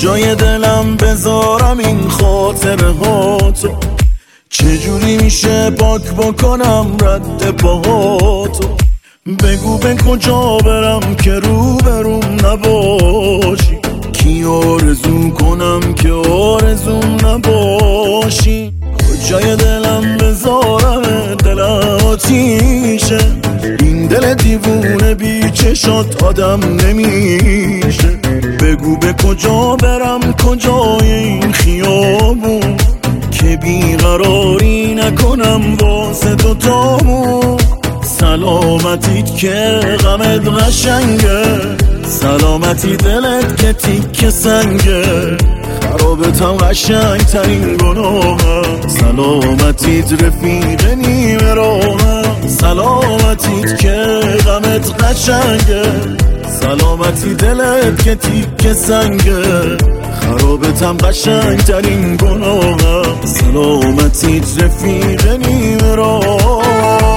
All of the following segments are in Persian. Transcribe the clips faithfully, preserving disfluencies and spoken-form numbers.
کجای دلم بذارم این خاطره ها تو؟ چجوری میشه پاک بکنم رد پاهاتو؟ بگو به کجا برم که رو بروم نباشی؟ کی آرزو کنم که آرزوم نباشی؟ کجای دلم بذارم دل آتیشه؟ این دل دیوونه بی چشات آدم نمیشه. بگو به کجا برم کجای این خیابون که بیقراری نکنم واسه دوتامون. سلامتیت که غمت قشنگه، سلامتی دلت که تیک سنگه، خرابتم قشنگ ترین گناهه. سلامتیت رفیق نیمه راهه، سلامتیت که غمت قشنگه، سلامتی دلت که تیک سنگه، خرابتم قشنگ ترین گناهه. سلامتیت رفیق نیمه راهه.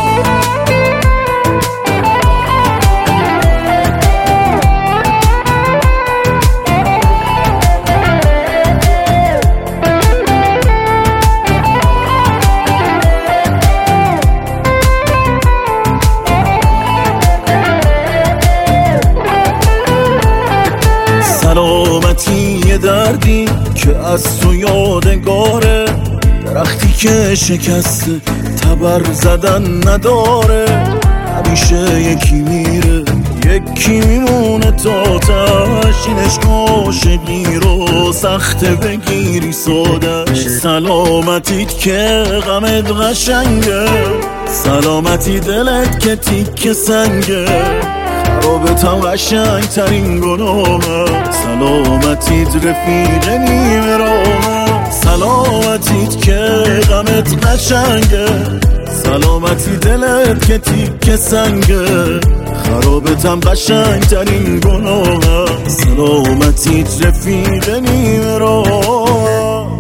سلامتی یه دردی که از تو یادگاره، درختی که شکسته تبر زدن نداره. همیشه یکی میره یکی میمونه تا تشینش، عاشقی رو سخته بگیری سادش. سلامتیت که غمت قشنگه، سلامتی دلت که تیک سنگه، خرابتم قشنگ ترین گناهه. سلامتیت رفیق نیمه راهه، سلامتیت که غمت قشنگه، سلامتی دلت که تیک سنگه، خرابتم قشنگ ترین گناهه. سلامتیت رفیق نیمه راهه.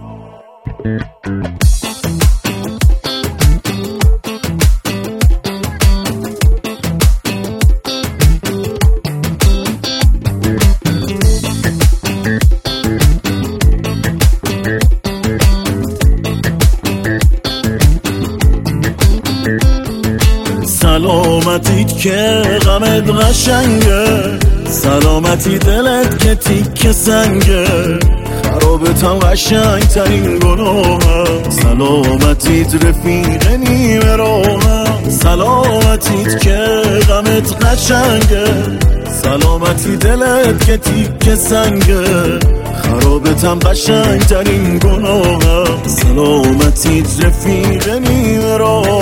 سلامتیت که غمت قشنگه، سلامتی دلت که تیک سنگه، خرابتم قشنگ ترین گناهه. سلامتیت رفیق نیمه راهه، سلامتیت که غمت قشنگه، سلامتی دلت که تیک سنگه، خرابتم قشنگ ترین گناهه. سلامتیت رفیق نیمه راهه.